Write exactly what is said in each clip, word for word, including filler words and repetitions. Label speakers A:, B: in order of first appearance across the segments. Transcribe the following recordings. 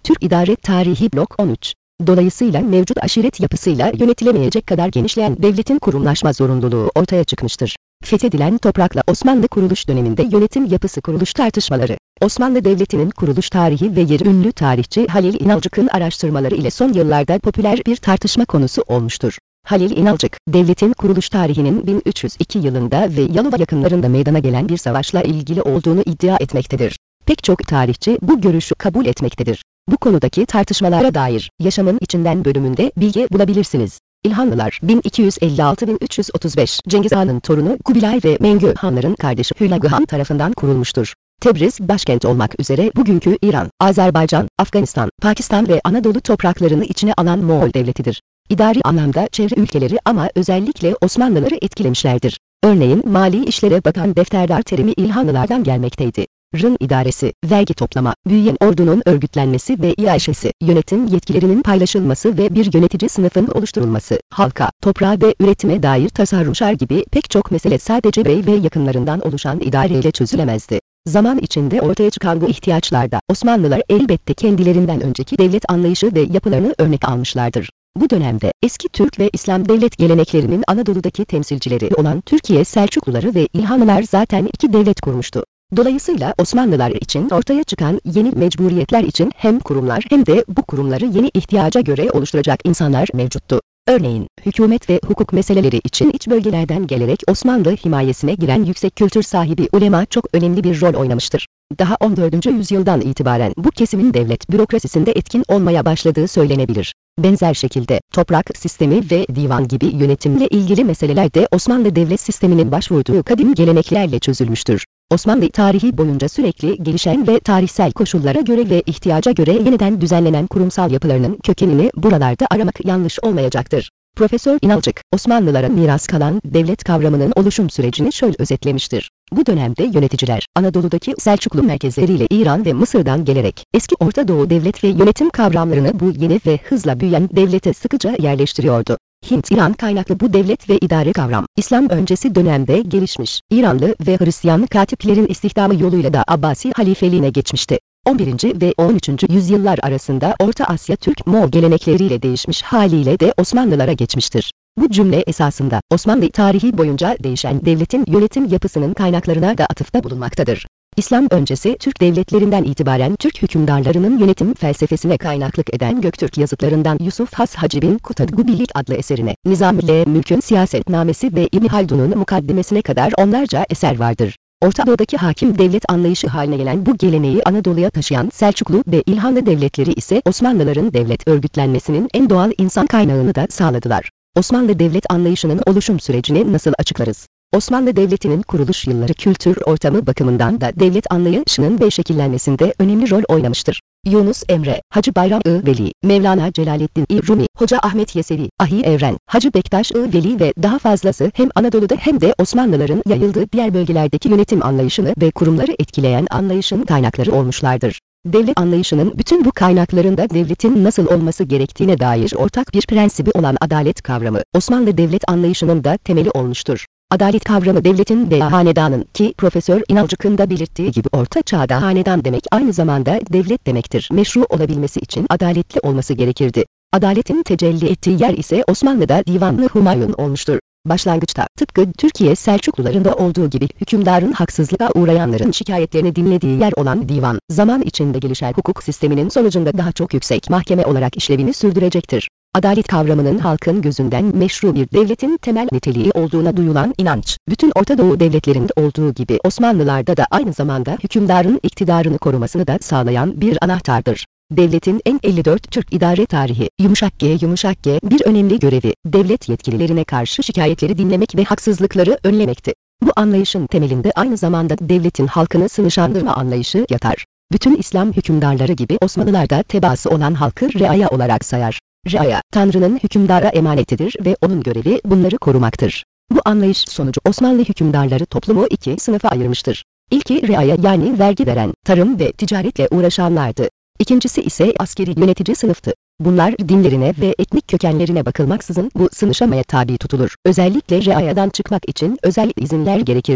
A: Türk idare tarihi blok on üç. Dolayısıyla mevcut aşiret yapısıyla yönetilemeyecek kadar genişleyen devletin kurumlaşma zorunluluğu ortaya çıkmıştır. Fethedilen toprakla Osmanlı kuruluş döneminde yönetim yapısı kuruluş tartışmaları, Osmanlı Devleti'nin kuruluş tarihi ve yeri ünlü tarihçi Halil İnalcık'ın araştırmaları ile son yıllarda popüler bir tartışma konusu olmuştur. Halil İnalcık, devletin kuruluş tarihinin bin üç yüz iki yılında ve Yalova yakınlarında meydana gelen bir savaşla ilgili olduğunu iddia etmektedir. Pek çok tarihçi bu görüşü kabul etmektedir. Bu konudaki tartışmalara dair Yaşamın İçinden bölümünde bilgi bulabilirsiniz. İlhanlılar bin iki yüz elli altı bin üç yüz otuz beş Cengiz Han'ın torunu Kubilay ve Mengü Hanların kardeşi Hülagü Han tarafından kurulmuştur. Tebriz başkent olmak üzere bugünkü İran, Azerbaycan, Afganistan, Pakistan ve Anadolu topraklarını içine alan Moğol devletidir. İdari anlamda çevre ülkeleri ama özellikle Osmanlıları etkilemişlerdir. Örneğin mali işlere bakan defterdar terimi İlhanlılardan gelmekteydi. Rın idaresi, vergi toplama, büyüyen ordunun örgütlenmesi ve iaşesi, yönetim yetkilerinin paylaşılması ve bir yönetici sınıfın oluşturulması, halka, toprağa ve üretime dair tasarruflar gibi pek çok mesele sadece bey ve yakınlarından oluşan idareyle çözülemezdi. Zaman içinde ortaya çıkan bu ihtiyaçlarda Osmanlılar elbette kendilerinden önceki devlet anlayışı ve yapılarını örnek almışlardır. Bu dönemde eski Türk ve İslam devlet geleneklerinin Anadolu'daki temsilcileri olan Türkiye Selçukluları ve İlhanlılar zaten iki devlet kurmuştu. Dolayısıyla Osmanlılar için ortaya çıkan yeni mecburiyetler için hem kurumlar hem de bu kurumları yeni ihtiyaca göre oluşturacak insanlar mevcuttu. Örneğin, hükümet ve hukuk meseleleri için iç bölgelerden gelerek Osmanlı himayesine giren yüksek kültür sahibi ulema çok önemli bir rol oynamıştır. Daha on dördüncü yüzyıldan itibaren bu kesimin devlet bürokrasisinde etkin olmaya başladığı söylenebilir. Benzer şekilde toprak sistemi ve divan gibi yönetimle ilgili meseleler de Osmanlı devlet sisteminin başvurduğu kadim geleneklerle çözülmüştür. Osmanlı tarihi boyunca sürekli gelişen ve tarihsel koşullara göre ve ihtiyaca göre yeniden düzenlenen kurumsal yapılarının kökenini buralarda aramak yanlış olmayacaktır. Profesör İnalcık, Osmanlılara miras kalan devlet kavramının oluşum sürecini şöyle özetlemiştir. Bu dönemde yöneticiler, Anadolu'daki Selçuklu merkezleriyle İran ve Mısır'dan gelerek, eski Orta Doğu devlet ve yönetim kavramlarını bu yeni ve hızla büyüyen devlete sıkıca yerleştiriyordu. Hint-İran kaynaklı bu devlet ve idare kavram, İslam öncesi dönemde gelişmiş, İranlı ve Hristiyan katiplerin istihdamı yoluyla da Abbasi halifeliğine geçmişti. on birinci ve on üçüncü yüzyıllar arasında Orta Asya Türk-Moğol gelenekleriyle değişmiş haliyle de Osmanlılara geçmiştir. Bu cümle esasında Osmanlı tarihi boyunca değişen devletin yönetim yapısının kaynaklarına da atıfta bulunmaktadır. İslam öncesi Türk devletlerinden itibaren Türk hükümdarlarının yönetim felsefesine kaynaklık eden Göktürk yazıtlarından Yusuf Has Hacib'in Kutad-ı Bilik adlı eserine, Nizam-ı Mülk'ün Siyasetnamesi ve İbn Haldun'un mukaddimesine kadar onlarca eser vardır. Orta Doğu'daki hakim devlet anlayışı haline gelen bu geleneği Anadolu'ya taşıyan Selçuklu ve İlhanlı devletleri ise Osmanlıların devlet örgütlenmesinin en doğal insan kaynağını da sağladılar. Osmanlı devlet anlayışının oluşum sürecini nasıl açıklarız? Osmanlı Devleti'nin kuruluş yılları kültür ortamı bakımından da devlet anlayışının ve şekillenmesinde önemli rol oynamıştır. Yunus Emre, Hacı Bayram-ı Veli, Mevlana Celaleddin Rumi, Hoca Ahmet Yesevi, Ahi Evren, Hacı Bektaş-ı Veli ve daha fazlası hem Anadolu'da hem de Osmanlıların yayıldığı diğer bölgelerdeki yönetim anlayışını ve kurumları etkileyen anlayışın kaynakları olmuşlardır. Devlet anlayışının bütün bu kaynaklarında devletin nasıl olması gerektiğine dair ortak bir prensibi olan adalet kavramı, Osmanlı devlet anlayışının da temeli olmuştur. Adalet kavramı devletin veya hanedanın ki Profesör İnalcık'ın da belirttiği gibi Orta Çağ'da hanedan demek aynı zamanda devlet demektir. Meşru olabilmesi için adaletli olması gerekirdi. Adaletin tecelli ettiği yer ise Osmanlı'da Divan-ı Humayun olmuştur. Başlangıçta tıpkı Türkiye Selçuklularında olduğu gibi hükümdarın haksızlığa uğrayanların şikayetlerini dinlediği yer olan divan, zaman içinde gelişen hukuk sisteminin sonucunda daha çok yüksek mahkeme olarak işlevini sürdürecektir. Adalet kavramının halkın gözünden meşru bir devletin temel niteliği olduğuna duyulan inanç, bütün Orta Doğu devletlerinde olduğu gibi Osmanlılarda da aynı zamanda hükümdarın iktidarını korumasını da sağlayan bir anahtardır. Devletin en elli dört Türk idare tarihi, yumuşak G yumuşak G bir önemli görevi, devlet yetkililerine karşı şikayetleri dinlemek ve haksızlıkları önlemekti. Bu anlayışın temelinde aynı zamanda devletin halkını sınışlandırma anlayışı yatar. Bütün İslam hükümdarları gibi Osmanlılar da tebaası olan halkı reaya olarak sayar. Reaya, Tanrı'nın hükümdara emanetidir ve onun görevi bunları korumaktır. Bu anlayış sonucu Osmanlı hükümdarları toplumu iki sınıfa ayırmıştır. İlki reaya yani vergi veren, tarım ve ticaretle uğraşanlardı. İkincisi ise askeri yönetici sınıftı. Bunlar dinlerine ve etnik kökenlerine bakılmaksızın bu sınıflamaya tabi tutulur. Özellikle reayadan çıkmak için özel izinler gerekirdi.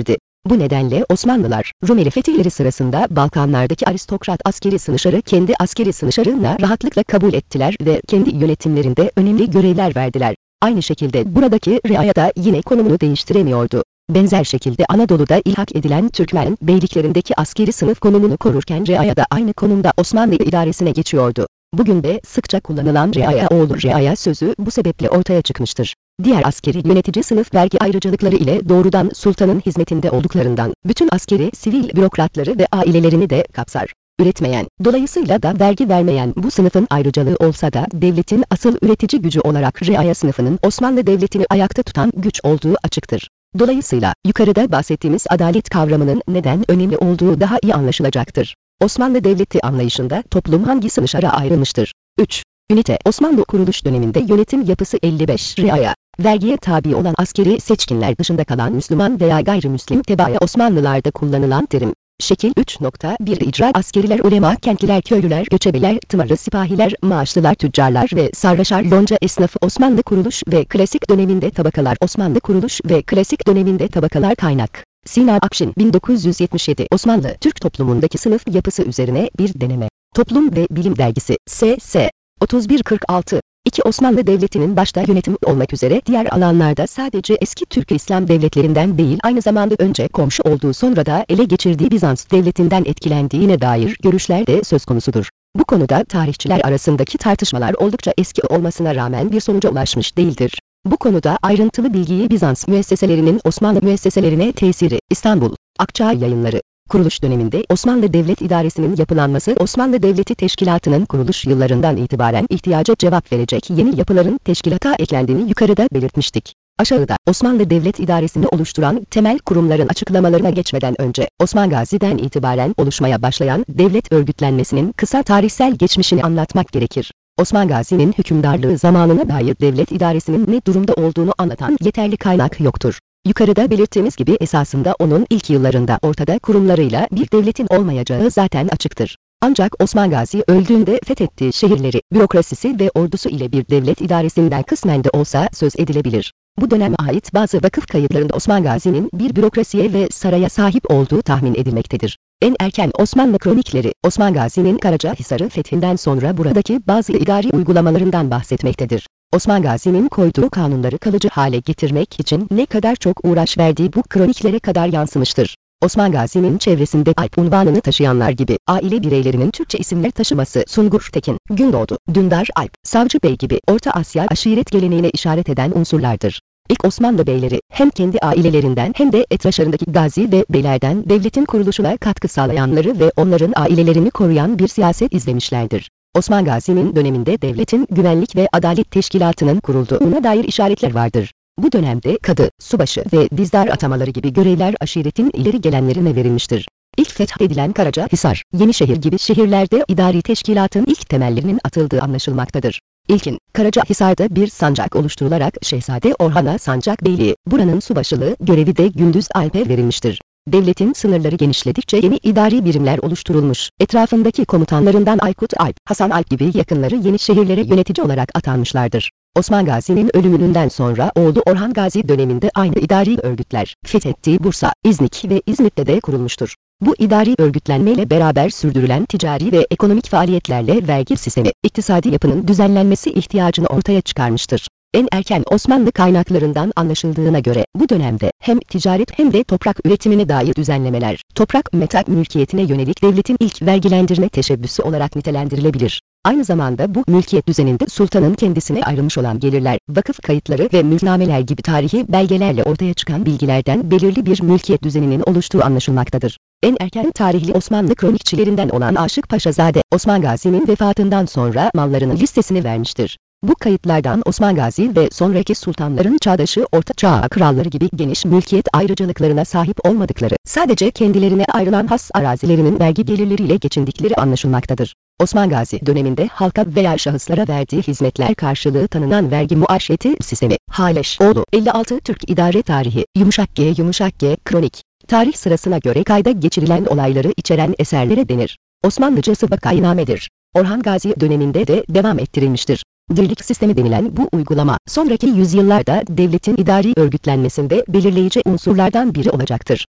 A: Bu nedenle Osmanlılar, Rumeli fetihleri sırasında Balkanlardaki aristokrat askeri sınışarı kendi askeri sınışarına rahatlıkla kabul ettiler ve kendi yönetimlerinde önemli görevler verdiler. Aynı şekilde buradaki reaya da yine konumunu değiştiremiyordu. Benzer şekilde Anadolu'da ilhak edilen Türkmen beyliklerindeki askeri sınıf konumunu korurken reaya da aynı konumda Osmanlı idaresine geçiyordu. Bugün de sıkça kullanılan reaya oğlu reaya sözü bu sebeple ortaya çıkmıştır. Diğer askeri yönetici sınıf vergi ayrıcalıkları ile doğrudan sultanın hizmetinde olduklarından bütün askeri sivil bürokratları ve ailelerini de kapsar. Üretmeyen, dolayısıyla da vergi vermeyen bu sınıfın ayrıcalığı olsa da devletin asıl üretici gücü olarak reaya sınıfının Osmanlı Devleti'ni ayakta tutan güç olduğu açıktır. Dolayısıyla yukarıda bahsettiğimiz adalet kavramının neden önemli olduğu daha iyi anlaşılacaktır. Osmanlı Devleti anlayışında toplum hangi sınıflara ayrılmıştır? üç. Ünite Osmanlı kuruluş döneminde yönetim yapısı elli beş reaya, vergiye tabi olan askeri seçkinler dışında kalan Müslüman veya gayrimüslim tebaaya Osmanlılarda kullanılan terim. Şekil üç nokta bir İcra askeriler, ulema, kentliler, köylüler, göçebeler, tımarlı sipahiler, maaşlılar, tüccarlar ve sarraşar lonca esnafı Osmanlı kuruluş ve klasik döneminde tabakalar Osmanlı kuruluş ve klasik döneminde tabakalar kaynak. Sinan Akşin bin dokuz yüz yetmiş yedi Osmanlı Türk toplumundaki sınıf yapısı üzerine bir deneme. Toplum ve Bilim Dergisi S S otuz bir kırk altı iki Osmanlı Devleti'nin başta yönetim olmak üzere diğer alanlarda sadece eski Türk İslam devletlerinden değil aynı zamanda önce komşu olduğu sonra da ele geçirdiği Bizans devletinden etkilendiğine dair görüşler de söz konusudur. Bu konuda tarihçiler arasındaki tartışmalar oldukça eski olmasına rağmen bir sonuca ulaşmış değildir. Bu konuda ayrıntılı bilgiyi Bizans müesseselerinin Osmanlı müesseselerine tesiri, İstanbul, Akçağ Yayınları. Kuruluş döneminde Osmanlı Devlet İdaresi'nin yapılanması Osmanlı Devleti Teşkilatı'nın kuruluş yıllarından itibaren ihtiyaca cevap verecek yeni yapıların teşkilata eklendiğini yukarıda belirtmiştik. Aşağıda Osmanlı Devlet İdaresi'ni oluşturan temel kurumların açıklamalarına geçmeden önce Osman Gazi'den itibaren oluşmaya başlayan devlet örgütlenmesinin kısa tarihsel geçmişini anlatmak gerekir. Osman Gazi'nin hükümdarlığı zamanına dair devlet idaresinin ne durumda olduğunu anlatan yeterli kaynak yoktur. Yukarıda belirttiğimiz gibi esasında onun ilk yıllarında ortada kurumlarıyla bir devletin olmayacağı zaten açıktır. Ancak Osman Gazi öldüğünde fethettiği şehirleri, bürokrasisi ve ordusu ile bir devlet idaresinden kısmen de olsa söz edilebilir. Bu döneme ait bazı vakıf kayıtlarında Osman Gazi'nin bir bürokrasiye ve saraya sahip olduğu tahmin edilmektedir. En erken Osmanlı kronikleri, Osman Gazi'nin Karacahisar'ı fethinden sonra buradaki bazı idari uygulamalarından bahsetmektedir. Osman Gazi'nin koyduğu kanunları kalıcı hale getirmek için ne kadar çok uğraş verdiği bu kroniklere kadar yansımıştır. Osman Gazi'nin çevresinde Alp unvanını taşıyanlar gibi aile bireylerinin Türkçe isimler taşıması Sungur Tekin, Gündoğdu, Dündar Alp, Savcı Bey gibi Orta Asya aşiret geleneğine işaret eden unsurlardır. İlk Osmanlı beyleri hem kendi ailelerinden hem de etraflarındaki gazi ve beylerden devletin kuruluşuna katkı sağlayanları ve onların ailelerini koruyan bir siyaset izlemişlerdir. Osman Gazi'nin döneminde devletin güvenlik ve adalet teşkilatının kurulduğuna dair işaretler vardır. Bu dönemde kadı, subaşı ve dizdar atamaları gibi görevler aşiretin ileri gelenlerine verilmiştir. İlk fethedilen Karacahisar, Yenişehir gibi şehirlerde idari teşkilatın ilk temellerinin atıldığı anlaşılmaktadır. İlkin, Karacahisar'da bir sancak oluşturularak Şehzade Orhan'a sancak beyliği, buranın subaşılığı görevi de Gündüz Alp'e verilmiştir. Devletin sınırları genişledikçe yeni idari birimler oluşturulmuş, etrafındaki komutanlarından Aykut Alp, Hasan Alp gibi yakınları yeni şehirlere yönetici olarak atanmışlardır. Osman Gazi'nin ölümünden sonra oğlu Orhan Gazi döneminde aynı idari örgütler, fethettiği Bursa, İznik ve İzmit'te de kurulmuştur. Bu idari örgütlenmeyle beraber sürdürülen ticari ve ekonomik faaliyetlerle vergi sistemi, iktisadi yapının düzenlenmesi ihtiyacını ortaya çıkarmıştır. En erken Osmanlı kaynaklarından anlaşıldığına göre bu dönemde hem ticaret hem de toprak üretimine dair düzenlemeler, toprak meta mülkiyetine yönelik devletin ilk vergilendirme teşebbüsü olarak nitelendirilebilir. Aynı zamanda bu mülkiyet düzeninde sultanın kendisine ayrılmış olan gelirler, vakıf kayıtları ve mülknameler gibi tarihi belgelerle ortaya çıkan bilgilerden belirli bir mülkiyet düzeninin oluştuğu anlaşılmaktadır. En erken tarihli Osmanlı kronikçilerinden olan Aşık Paşazade, Osman Gazi'nin vefatından sonra mallarının listesini vermiştir. Bu kayıtlardan Osman Gazi ve sonraki sultanların çağdaşı Orta Çağ kralları gibi geniş mülkiyet ayrıcalıklarına sahip olmadıkları, sadece kendilerine ayrılan has arazilerinin vergi gelirleriyle geçindikleri anlaşılmaktadır. Osman Gazi döneminde halka veya şahıslara verdiği hizmetler karşılığı tanınan vergi muaşereti sistemi, Haleşoğlu, elli altı Türk İdare Tarihi, yumuşak G yumuşak G, kronik, tarih sırasına göre kayda geçirilen olayları içeren eserlere denir. Osmanlıcası vakaynamedir. Orhan Gazi döneminde de devam ettirilmiştir. Dirlik sistemi denilen bu uygulama, sonraki yüzyıllarda devletin idari örgütlenmesinde belirleyici unsurlardan biri olacaktır.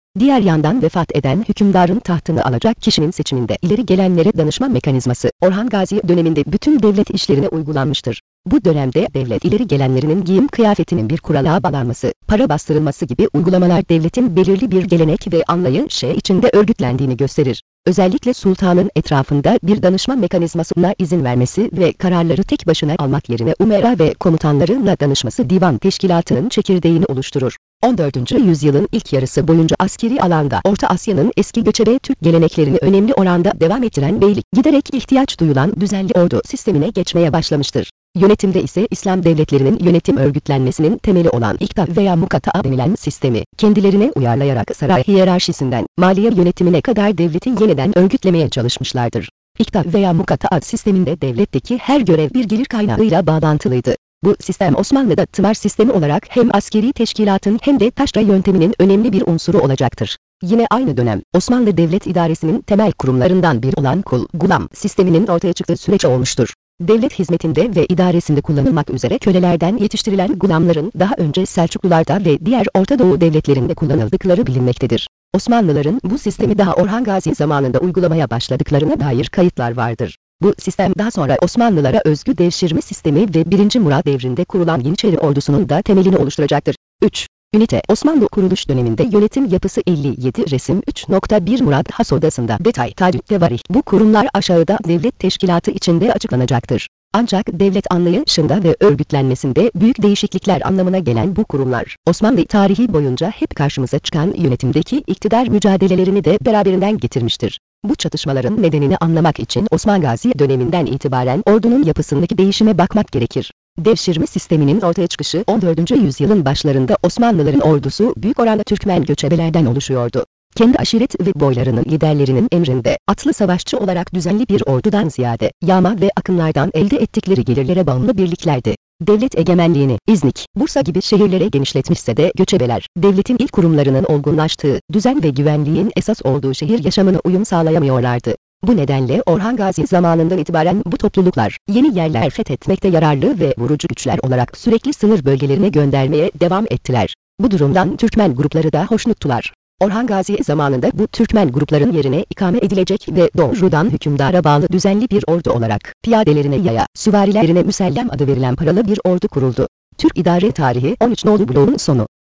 A: Diğer yandan vefat eden hükümdarın tahtını alacak kişinin seçiminde ileri gelenlere danışma mekanizması Orhan Gazi döneminde bütün devlet işlerine uygulanmıştır. Bu dönemde devlet ileri gelenlerinin giyim kıyafetinin bir kurala bağlanması, para bastırılması gibi uygulamalar devletin belirli bir gelenek ve anlayışı içinde örgütlendiğini gösterir. Özellikle sultanın etrafında bir danışma mekanizmasına izin vermesi ve kararları tek başına almak yerine umera ve komutanlarına danışması divan teşkilatının çekirdeğini oluşturur. on dördüncü yüzyılın ilk yarısı boyunca askeri alanda Orta Asya'nın eski göçebe Türk geleneklerini önemli oranda devam ettiren beylik, giderek ihtiyaç duyulan düzenli ordu sistemine geçmeye başlamıştır. Yönetimde ise İslam devletlerinin yönetim örgütlenmesinin temeli olan ikta veya mukata denilen sistemi, kendilerine uyarlayarak saray hiyerarşisinden maliye yönetimine kadar devleti yeniden örgütlemeye çalışmışlardır. İkta veya mukata sisteminde devletteki her görev bir gelir kaynağıyla bağlantılıydı. Bu sistem Osmanlı'da tımar sistemi olarak hem askeri teşkilatın hem de taşra yönteminin önemli bir unsuru olacaktır. Yine aynı dönem, Osmanlı devlet idaresinin temel kurumlarından biri olan kul, gulam sisteminin ortaya çıktığı süreç olmuştur. Devlet hizmetinde ve idaresinde kullanılmak üzere kölelerden yetiştirilen gulamların daha önce Selçuklularda ve diğer Orta Doğu devletlerinde kullanıldıkları bilinmektedir. Osmanlıların bu sistemi daha Orhan Gazi zamanında uygulamaya başladıklarına dair kayıtlar vardır. Bu sistem daha sonra Osmanlılara özgü devşirme sistemi ve birinci Murat devrinde kurulan Yeniçeri ordusunun da temelini oluşturacaktır. üç. Ünite Osmanlı kuruluş döneminde yönetim yapısı elli yedi resim üç nokta bir Murat Has Odası'nda detay taahhütte varih. Bu kurumlar aşağıda devlet teşkilatı içinde açıklanacaktır. Ancak devlet anlayışında ve örgütlenmesinde büyük değişiklikler anlamına gelen bu kurumlar, Osmanlı tarihi boyunca hep karşımıza çıkan yönetimdeki iktidar mücadelelerini de beraberinden getirmiştir. Bu çatışmaların nedenini anlamak için Osman Gazi döneminden itibaren ordunun yapısındaki değişime bakmak gerekir. Devşirme sisteminin ortaya çıkışı on dördüncü yüzyılın başlarında Osmanlıların ordusu büyük oranda Türkmen göçebelerden oluşuyordu. Kendi aşiret ve boylarının liderlerinin emrinde atlı savaşçı olarak düzenli bir ordudan ziyade yağma ve akınlardan elde ettikleri gelirlere bağımlı birliklerdi. Devlet egemenliğini İznik, Bursa gibi şehirlere genişletmişse de göçebeler, devletin ilk kurumlarının olgunlaştığı, düzen ve güvenliğin esas olduğu şehir yaşamına uyum sağlayamıyorlardı. Bu nedenle Orhan Gazi zamanından itibaren bu topluluklar, yeni yerler fethetmekte yararlı ve vurucu güçler olarak sürekli sınır bölgelerine göndermeye devam ettiler. Bu durumdan Türkmen grupları da hoşnuttular. Orhan Gazi zamanında bu Türkmen grupların yerine ikame edilecek ve doğrudan hükümdara bağlı düzenli bir ordu olarak piyadelerine yaya, süvarilerine müsellem adı verilen paralı bir ordu kuruldu. Türk idare tarihi on üç nolu bloğun sonu.